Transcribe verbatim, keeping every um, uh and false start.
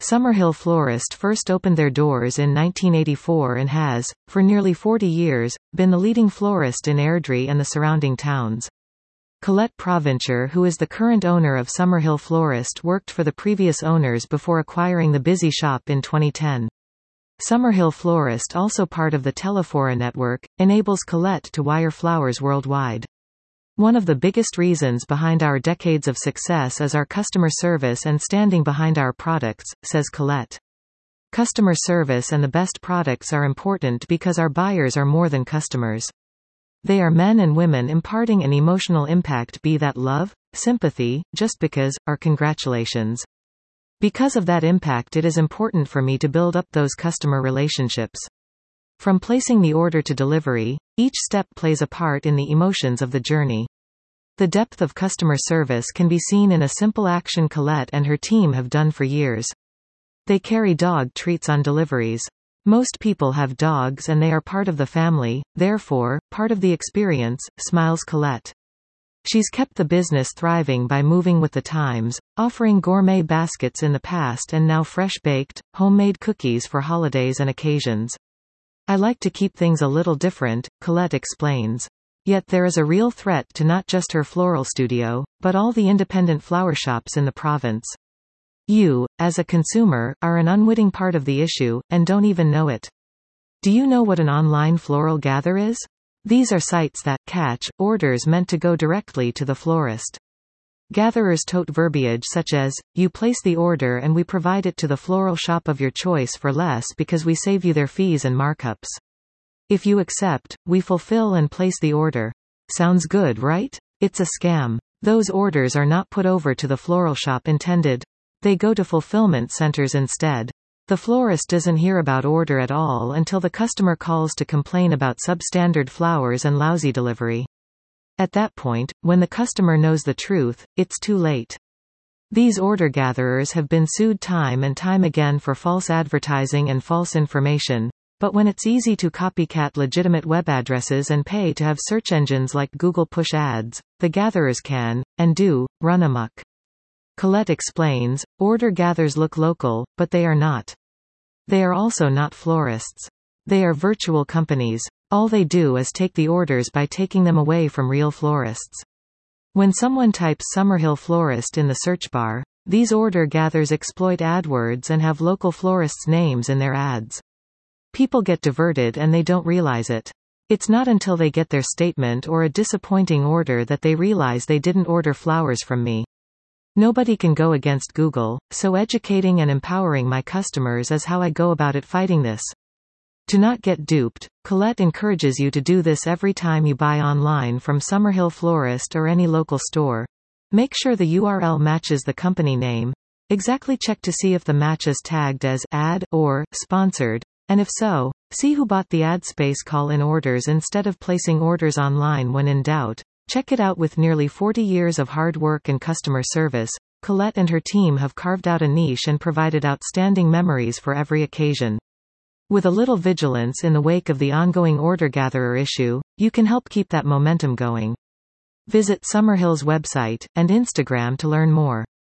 Summerhill Florist first opened their doors in nineteen eighty-four and has, for nearly forty years, been the leading florist in Airdrie and the surrounding towns. Colette Provencher, who is the current owner of Summerhill Florist, worked for the previous owners before acquiring the busy shop in twenty ten. Summerhill Florist, also part of the Telefora network, enables Colette to wire flowers worldwide. One of the biggest reasons behind our decades of success is our customer service and standing behind our products, says Colette. Customer service and the best products are important because our buyers are more than customers. They are men and women imparting an emotional impact, be that love, sympathy, just because, or congratulations. Because of that impact, it is important for me to build up those customer relationships. From placing the order to delivery, each step plays a part in the emotions of the journey. The depth of customer service can be seen in a simple action Colette and her team have done for years. They carry dog treats on deliveries. Most people have dogs and they are part of the family, therefore, part of the experience, smiles Colette. She's kept the business thriving by moving with the times, offering gourmet baskets in the past and now fresh-baked, homemade cookies for holidays and occasions. I like to keep things a little different, Colette explains. Yet there is a real threat to not just her floral studio, but all the independent flower shops in the province. You, as a consumer, are an unwitting part of the issue, and don't even know it. Do you know what an online floral gather is? These are sites that catch orders meant to go directly to the florist. Gatherers tote verbiage such as, you place the order and we provide it to the floral shop of your choice for less because we save you their fees and markups. If you accept, we fulfill and place the order. Sounds good, right? It's a scam. Those orders are not put over to the floral shop intended. They go to fulfillment centers instead. The florist doesn't hear about order at all until the customer calls to complain about substandard flowers and lousy delivery. At that point, when the customer knows the truth, it's too late. These order gatherers have been sued time and time again for false advertising and false information, but when it's easy to copycat legitimate web addresses and pay to have search engines like Google push ads, the gatherers can, and do, run amok. Colette explains, order gatherers look local, but they are not. They are also not florists. They are virtual companies. All they do is take the orders by taking them away from real florists. When someone types Summerhill Florist in the search bar, these order gatherers exploit AdWords and have local florists' names in their ads. People get diverted and they don't realize it. It's not until they get their statement or a disappointing order that they realize they didn't order flowers from me. Nobody can go against Google, so educating and empowering my customers is how I go about it fighting this. To not get duped, Colette encourages you to do this every time you buy online from Summerhill Florist or any local store. Make sure the U R L matches the company name. Exactly check to see if the match is tagged as ad or sponsored, and if so, see who bought the ad space. Call in orders instead of placing orders online when in doubt. Check it out. With nearly forty years of hard work and customer service, Colette and her team have carved out a niche and provided outstanding memories for every occasion. With a little vigilance in the wake of the ongoing order gatherer issue, you can help keep that momentum going. Visit Summerhill's website and Instagram to learn more.